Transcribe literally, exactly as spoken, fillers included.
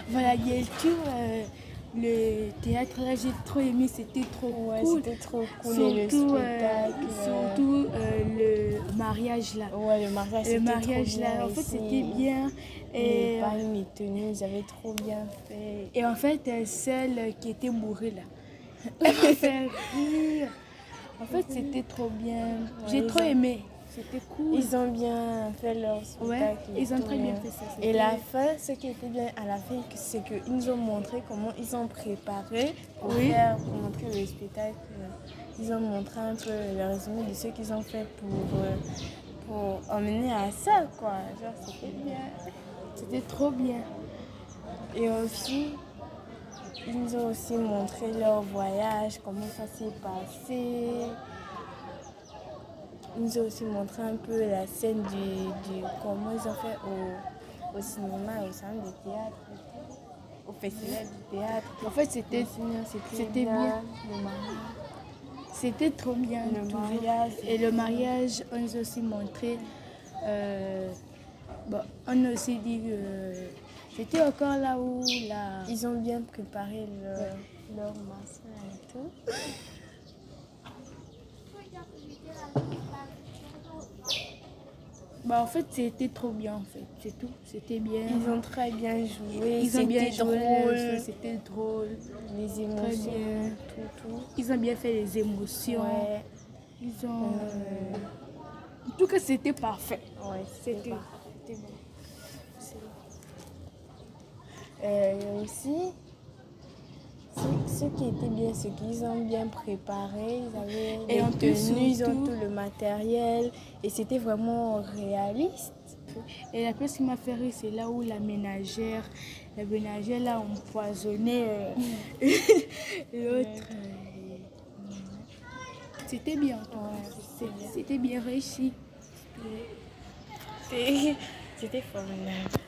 Voilà, bien sûr, euh, le théâtre là, j'ai trop aimé, c'était trop Ouais, cool. c'était trop cool. Surtout, Et le spectacle. euh, surtout euh, le mariage là. Ouais, le mariage, Le c'était mariage trop bien. là, en fait, Ici, c'était bien. les Et, bagnes, les tenues, ils avaient trop bien fait. et en fait, euh, celle qui était mourue là, elle m'a fait rire. En fait, c'était trop bien. J'ai Ouais, trop ils ont- aimé. C'était cool. Ils ont bien fait leur Ouais, spectacle. et ils ont tout, très bien hein. fait ça. Et c'était- la fin, ce qui était bien à la fin, c'est qu'ils nous ont montré comment ils ont préparé pour, Oui. faire, pour montrer le spectacle. Ils ont montré un peu le résumé de ce qu'ils ont fait pour, euh, pour emmener à ça, quoi. Genre, c'était bien. C'était trop bien. Et aussi, ils nous ont aussi montré leur voyage, comment ça s'est passé. Ils nous ont aussi montré un peu la scène du, du comment ils ont fait au, au cinéma, au centre de théâtre, et tout, au festival du théâtre. En fait, c'était c'était bien. Le mariage. C'était trop bien. Le toujours. mariage, Et le mariage, on nous a aussi montré. euh, bon, on a aussi dit que c'était encore là où la. Ils ont bien préparé leur, leur machin et tout. Bah, en fait, c'était trop bien, en fait. C'est tout. C'était bien. Ils ont très bien joué. Ils ont bien C'était joué. drôle. C'était drôle. Les émotions, tout, tout. Ils ont bien fait les émotions. Ouais. Ils ont. Euh, En tout cas, c'était parfait. Ouais, C'était c'était parfait. C'était bon. Euh, aussi, ce, ce qui était bien, c'est qu'ils ont bien préparé, ils avaient Et les en plus, tenues, ils ont surtout- tout le matériel et c'était vraiment réaliste. Et la pièce qui m'a fait rire, c'est là où la ménagère, la ménagère l'a empoisonné euh, l'autre. euh, C'était bien. Ouais, C'était c'était bien réussi. C'était c'était formidable.